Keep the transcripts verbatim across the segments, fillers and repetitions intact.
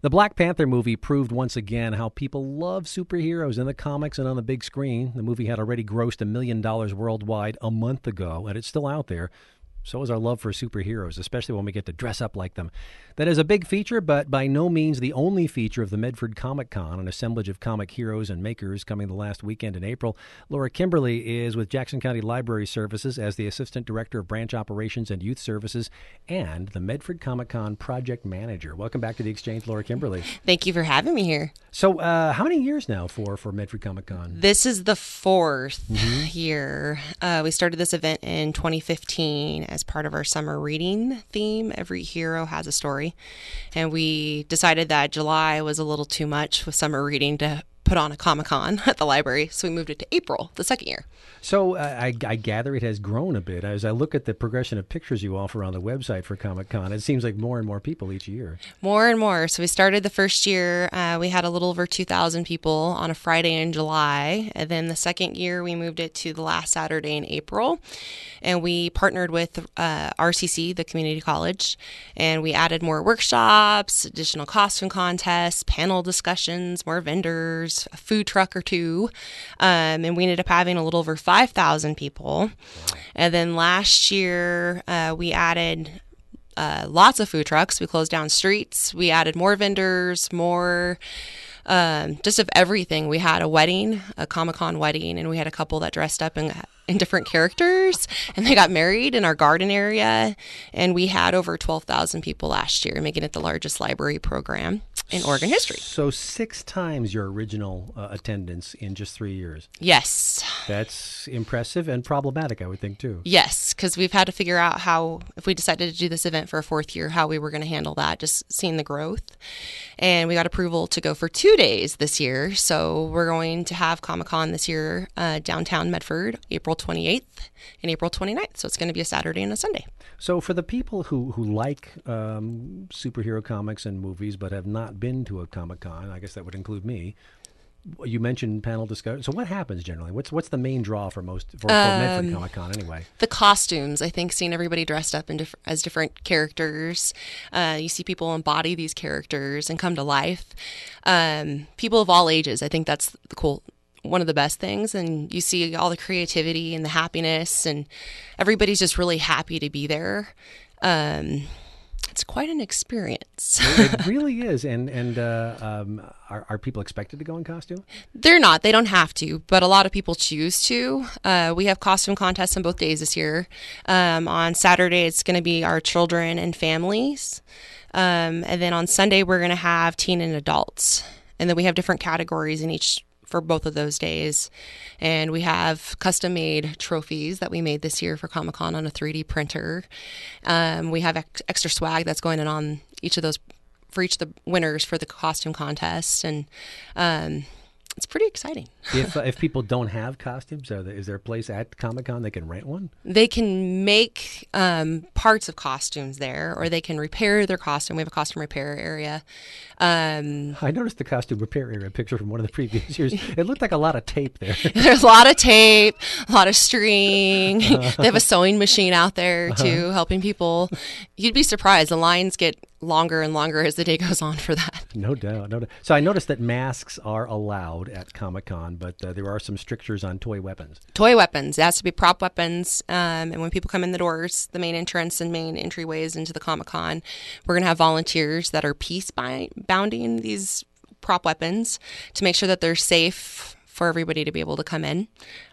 The Black Panther movie proved once again how people love superheroes in the comics and on the big screen. The movie had already grossed a million dollars worldwide a month ago, and it's still out there. So is our love for superheroes, especially when we get to dress up like them. That is a big feature, but by no means the only feature of the Medford Comic Con, an assemblage of comic heroes and makers coming the last weekend in April. Laura Kimberly is with Jackson County Library Services as the Assistant Director of Branch Operations and Youth Services and the Medford Comic Con Project Manager. Welcome back to the Exchange, Laura Kimberly. Thank you for having me here. So uh, how many years now for, for Medford Comic Con? This is the fourth mm-hmm. year. Uh, we started this event in twenty fifteen as part of our summer reading theme. Every hero has a story. And we decided that July was a little too much with summer reading to put on a Comic-Con at the library, so we moved it to April, the second year. So uh, I, I gather it has grown a bit. As I look at the progression of pictures you offer on the website for Comic-Con, it seems like more and more people each year. More and more. So we started the first year, uh, we had a little over two thousand people on a Friday in July. And then the second year, we moved it to the last Saturday in April. And we partnered with uh, R C C, the community college, and we added more workshops, additional costume contests, panel discussions, more vendors, a food truck or two. Um, and we ended up having a little over five thousand people. Wow. And then last year, uh, we added uh, lots of food trucks. We closed down streets. We added more vendors, more um, just of everything. We had a wedding, a Comic-Con wedding, and we had a couple that dressed up in, in different characters, and they got married in our garden area. And we had over twelve thousand people last year, making it the largest library program in Oregon history. So six times your original uh, attendance in just three years. Yes. That's impressive and problematic, I would think, too. Yes, because we've had to figure out how, if we decided to do this event for a fourth year, how we were going to handle that, just seeing the growth. And we got approval to go for two days this year. So we're going to have Comic-Con this year uh, downtown Medford, April twenty-eighth and April twenty-ninth. So it's going to be a Saturday and a Sunday. So for the people who, who like um, superhero comics and movies but have not been to a Comic-Con, I guess that would include me, you mentioned panel discussion. So what happens generally? What's what's the main draw for most for, for um, Medford Comic-Con anyway? The costumes. I think seeing everybody dressed up in diff- as different characters. Uh, you see people embody these characters and come to life. Um, people of all ages. I think that's the cool. One of the best things, and you see all the creativity and the happiness, and everybody's just really happy to be there. Um, it's quite an experience. It really is. And and uh, um, are, are people expected to go in costume? They're not. They don't have to, but a lot of people choose to. Uh, we have costume contests on both days this year. Um, on Saturday, it's going to be our children and families. Um, and then on Sunday, we're going to have teen and adults. And then we have different categories in each for both of those days. And we have custom-made trophies that we made this year for Comic-Con on a three D printer. Um, we have ex- extra swag that's going on each of those for each of the winners for the costume contest. And um, it's pretty exciting. If uh, if people don't have costumes, are there, is there a place at Comic-Con they can rent one? They can make um, parts of costumes there, or they can repair their costume. We have a costume repair area. Um, I noticed the costume repair area picture from one of the previous years. It looked like a lot of tape there. There's a lot of tape, a lot of string. Uh-huh. They have a sewing machine out there, too, uh-huh. helping people. You'd be surprised. The lines get longer and longer as the day goes on for that. No doubt. No doubt. So I noticed that masks are allowed at Comic-Con, but uh, there are some strictures on toy weapons. Toy weapons. It has to be prop weapons. Um, and when people come in the doors, the main entrance and main entryways into the Comic-Con, we're going to have volunteers that are peace bounding these prop weapons to make sure that they're safe for everybody to be able to come in.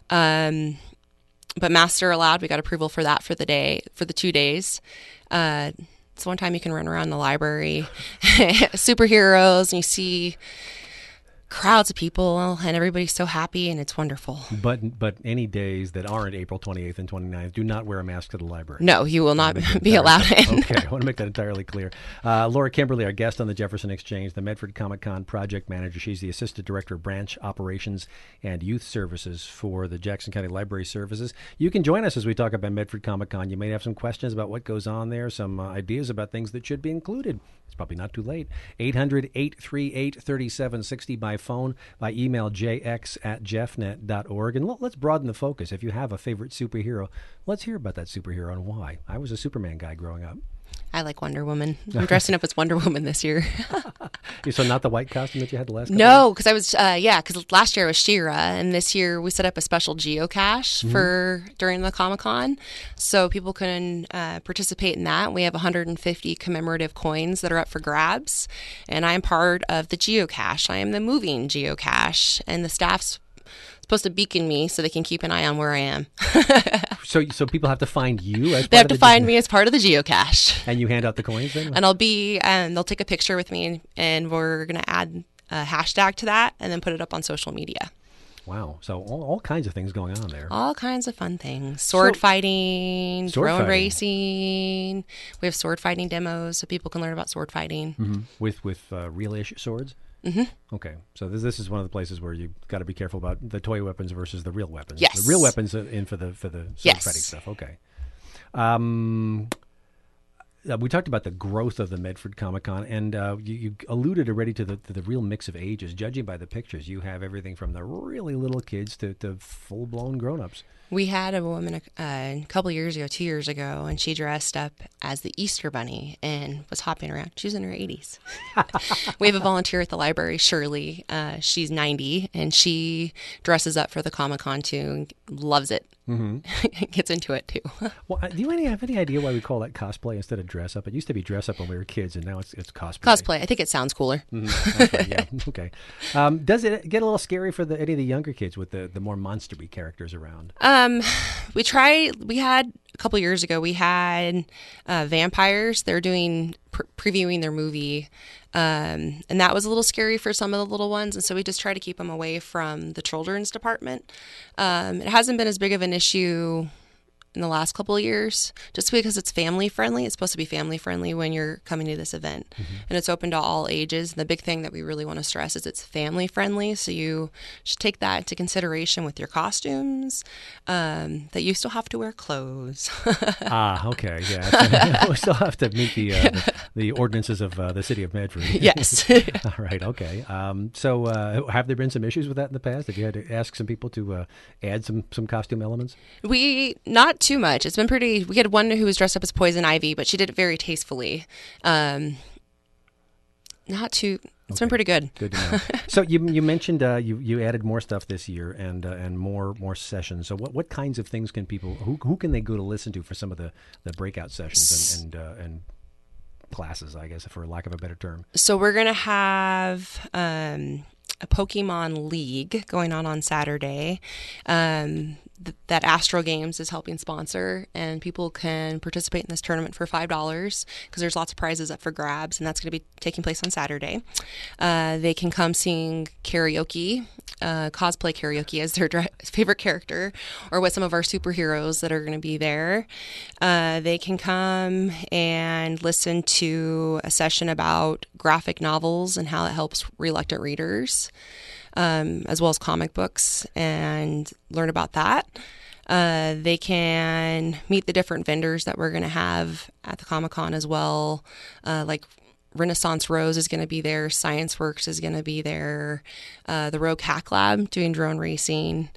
Um, but masks are allowed. We got approval for that for the day, for the two days. Uh, it's one time you can run around the library, superheroes, and you see crowds of people, and everybody's so happy, and it's wonderful. But but any days that aren't April twenty-eighth and twenty-ninth, do not wear a mask to the library. No, you will not be allowed in. Okay, I want to make that entirely clear. Uh, Laura Kimberly, our guest on the Jefferson Exchange, the Medford Comic Con project manager. She's the Assistant Director of Branch Operations and Youth Services for the Jackson County Library Services. You can join us as we talk about Medford Comic Con. You may have some questions about what goes on there, some uh, ideas about things that should be included. It's probably not too late. eight hundred, eight three eight, three seven six zero by phone, by email, j x at jeffnet dot org. And let's broaden the focus. If you have a favorite superhero, let's hear about that superhero and why. I was a Superman guy growing up. I like Wonder Woman. I'm dressing up as Wonder Woman this year. So not the white costume that you had the last couple No, because I was, uh, yeah, because last year I was She-Ra, and this year we set up a special geocache Mhm. for during the Comic-Con, so people can uh, participate in that. We have one hundred fifty commemorative coins that are up for grabs, and I'm part of the geocache. I am the moving geocache, and the staff's supposed to beacon me so they can keep an eye on where I am. So, so people have to find you as They part have of to the find ge- me as part of the geocache. and you hand out the coins then? And I'll be, and they'll take a picture with me, and, and we're going to add a hashtag to that and then put it up on social media. Wow. So all, all kinds of things going on there. All kinds of fun things. Sword So- fighting, Sword drone fighting. racing. We have sword fighting demos so people can learn about sword fighting. Mhm. With with uh, real-ish swords? Mm-hmm. Okay. So this, this is one of the places where you've got to be careful about the toy weapons versus the real weapons. Yes. The real weapons are in for the for the sword Yes. fighting stuff. Okay. Um, uh, we talked about the growth of the Medford Comic Con, and uh, you, you alluded already to the to the real mix of ages. Judging by the pictures, you have everything from the really little kids to, to full blown grown ups. We had a woman uh, a couple years ago, two years ago, and she dressed up as the Easter Bunny and was hopping around. She was in her eighties. We have a volunteer at the library, Shirley. Uh, she's ninety, and she dresses up for the Comic-Con too and loves it. Mm-hmm. Gets into it too. Well, uh, do you any, have any idea why we call that cosplay instead of dress up? It used to be dress up when we were kids, and now it's it's cosplay. Cosplay. I think it sounds cooler. Mm-hmm. Okay, yeah. Okay. Um, does it get a little scary for the, any of the younger kids with the, the more monstery characters around? Um, we tried. We had a couple years ago. We had uh, vampires. They're doing pre- previewing their movie, um, and that was a little scary for some of the little ones. And so we just try to keep them away from the children's department. Um, it hasn't been as big of an issue in the last couple of years, just because it's family friendly. It's supposed to be family friendly when you're coming to this event, mm-hmm. and it's open to all ages. And the big thing that we really want to stress is it's family friendly. So you should take that into consideration with your costumes, um, that you still have to wear clothes. Ah, okay, yeah. We still have to meet the uh, the, the ordinances of uh, the city of Medford. Yes. All right, okay. Um, so uh, have there been some issues with that in the past? Have you had to ask some people to uh, add some, some costume elements? We, not too much. It's been pretty, we had one who was dressed up as Poison Ivy, but she did it very tastefully. Um, not too, it's Okay. been pretty good. Good to know. So you you mentioned uh, you you added more stuff this year and uh, and more more sessions. So what, what kinds of things can people who who can they go to listen to for some of the, the breakout sessions and and, uh, and classes, I guess, for lack of a better term? So we're going to have um, a Pokemon League going on on Saturday. Um, th- that Astro Games is helping sponsor, and people can participate in this tournament for five dollars because there's lots of prizes up for grabs, and that's going to be taking place on Saturday. Uh, they can come sing karaoke, uh, cosplay karaoke as their dra- favorite character, or with some of our superheroes that are going to be there. Uh, they can come and listen to a session about graphic novels and how it helps reluctant readers, um, as well as comic books, and learn about that. Uh, they can meet the different vendors that we're going to have at the Comic-Con as well, uh, like Renaissance Rose is going to be there, Science Works is going to be there, uh, the Rogue Hack Lab doing drone racing.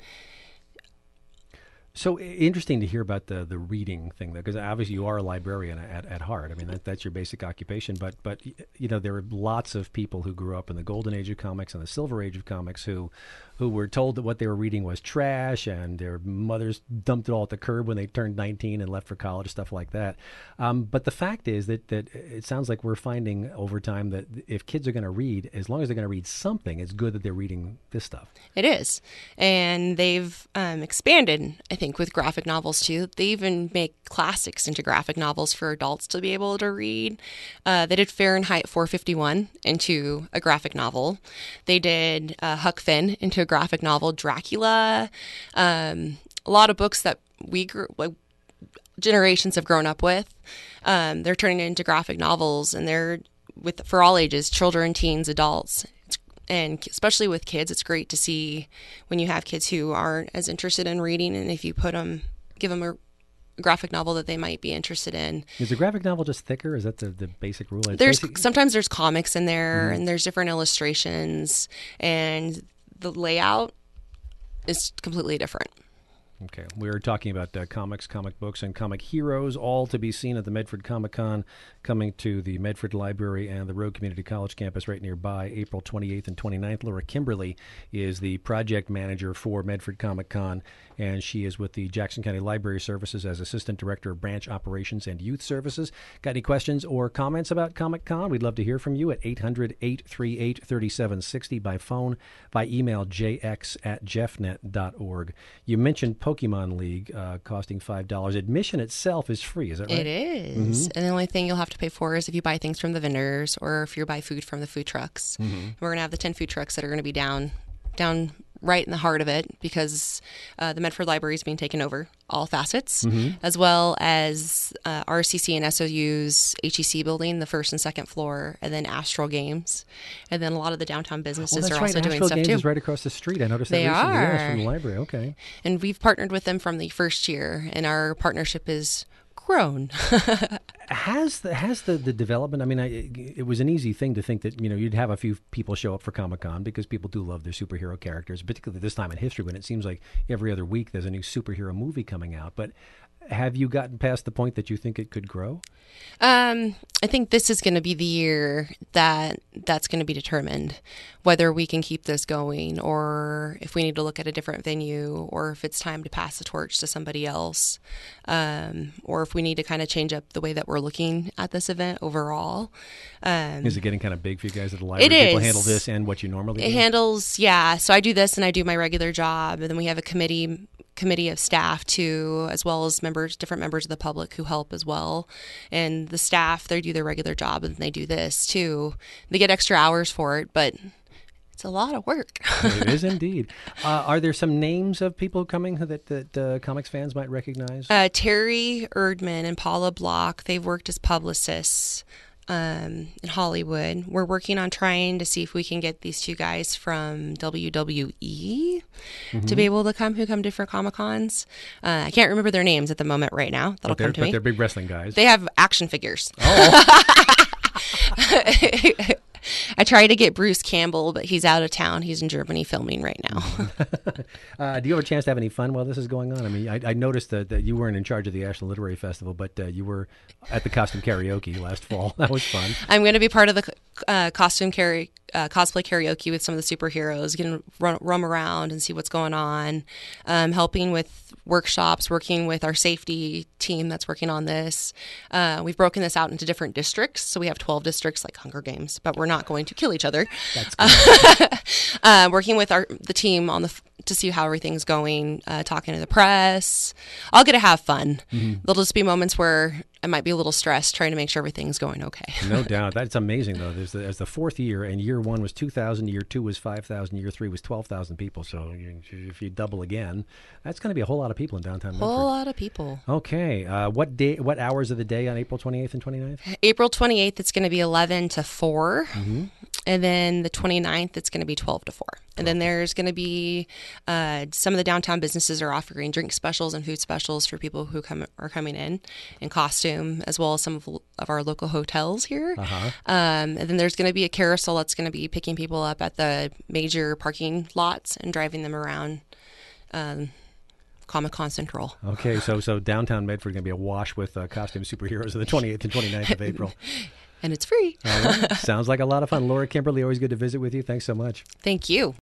So i- interesting to hear about the, the reading thing, because obviously you are a librarian at, at heart. I mean, that, that's your basic occupation. But, but y- you know, there are lots of people who grew up in the golden age of comics and the silver age of comics who who were told that what they were reading was trash, and their mothers dumped it all at the curb when they turned nineteen and left for college, stuff like that. Um, but the fact is that, that it sounds like we're finding over time that if kids are going to read, as long as they're going to read something, it's good that they're reading this stuff. It is. And they've um, expanded, I think, with graphic novels too. They even make classics into graphic novels for adults to be able to read. Uh, they did Fahrenheit four fifty-one into a graphic novel. They did uh, Huck Finn into a graphic novel, Dracula. Um, a lot of books that we grew, like, generations have grown up with. Um, they're turning it into graphic novels, and they're with for all ages, children, teens, adults. It's, and especially with kids, it's great to see when you have kids who aren't as interested in reading, and if you put them, give them a graphic novel that they might be interested in. Is the graphic novel just thicker? Is that the, the basic rule? It's There's basic- sometimes there's comics in there, Mhm. and there's different illustrations, and the layout is completely different. Okay, we are talking about uh, comics, comic books, and comic heroes, all to be seen at the Medford Comic Con, coming to the Medford Library and the Rogue Community College campus right nearby, April twenty-eighth and twenty-ninth. Laura Kimberly is the project manager for Medford Comic Con, and she is with the Jackson County Library Services as Assistant Director of Branch Operations and Youth Services. Got any questions or comments about Comic Con? We'd love to hear from you at eight hundred, eight three eight, three seven six zero by phone, by email, j x at jeffnet dot org. You mentioned Pokemon League uh, costing five dollars. Admission itself is free, is that right? It is. Mm-hmm. And the only thing you'll have to pay for is if you buy things from the vendors or if you buy food from the food trucks. Mm-hmm. We're going to have the ten food trucks that are going to be down down right in the heart of it because uh, the Medford Library is being taken over, all facets, mm-hmm. as well as uh, R C C and S O U's H E C building, the first and second floor, and then Astral Games. And then a lot of the downtown businesses well, are right. also Astral doing stuff Games too. Is right across the street. I noticed they that recently. are. Yes, from the library. Okay. And we've partnered with them from the first year, and our partnership is grown. has the has the, the development? I mean, I, it was an easy thing to think that you know you'd have a few people show up for Comic-Con because people do love their superhero characters, particularly this time in history when it seems like every other week there's a new superhero movie coming out. But have you gotten past the point that you think it could grow? Um, I think this is going to be the year that that's going to be determined, whether we can keep this going or if we need to look at a different venue or if it's time to pass the torch to somebody else, um, or if we need to kind of change up the way that we're looking at this event overall. Um, is it getting kind of big for you guys at the library? It is. People handle this and what you normally do? It handles, yeah. So I do this and I do my regular job, and then we have a committee committee of staff too, as well as members, different members of the public who help as well. And the staff, they do their regular job and they do this too. They get extra hours for it, but it's a lot of work. It is indeed. Uh, are there some names of people coming that, that uh, comics fans might recognize? Uh, Terry Erdman and Paula Block, they've worked as publicists um, in Hollywood. We're working on trying to see if we can get these two guys from W W E mm-hmm. to be able to come, who come to different Comic-Cons. Uh, I can't remember their names at the moment right now. That'll come to but me. But they're big wrestling guys. They have action figures. Oh. I tried to get Bruce Campbell, but he's out of town. He's in Germany filming right now. uh, do you have a chance to have any fun while this is going on? I mean, I, I noticed that, that you weren't in charge of the Ashland Literary Festival, but uh, you were at the costume karaoke last fall. That was fun. I'm going to be part of the uh, costume karaoke. Uh, cosplay karaoke with some of the superheroes, getting run, roam around and see what's going on, um, helping with workshops, working with our safety team that's working on this. Uh, we've broken this out into different districts, so we have twelve districts like Hunger Games, but we're not going to kill each other. That's good. uh, working with our the team on the to see how everything's going, uh, talking to the press. I'll get to have fun. Mm-hmm. There'll just be moments where I might be a little stressed trying to make sure everything's going okay. No doubt. That's amazing, though. There's the, there's the fourth year, and year one was two thousand, year two was five thousand, year three was twelve thousand people. So you, if you double again, that's going to be a whole lot of people in downtown Medford. A whole lot of people. Okay. Uh, what day? What hours of the day on April twenty-eighth and twenty-ninth? April twenty-eighth, it's going to be eleven to four. Mm-hmm. And then the twenty-ninth, it's going to be twelve to four. And then there's going to be uh, some of the downtown businesses are offering drink specials and food specials for people who come are coming in in costume, as well as some of, of our local hotels here. Uh-huh. Um, and then there's going to be a carousel that's going to be picking people up at the major parking lots and driving them around um, Comic-Con Central. Okay, so so downtown Medford going to be awash with uh, costume superheroes on the twenty-eighth and twenty-ninth of April. And it's free. All right. Sounds like a lot of fun. Laura Kimberly, always good to visit with you. Thanks so much. Thank you.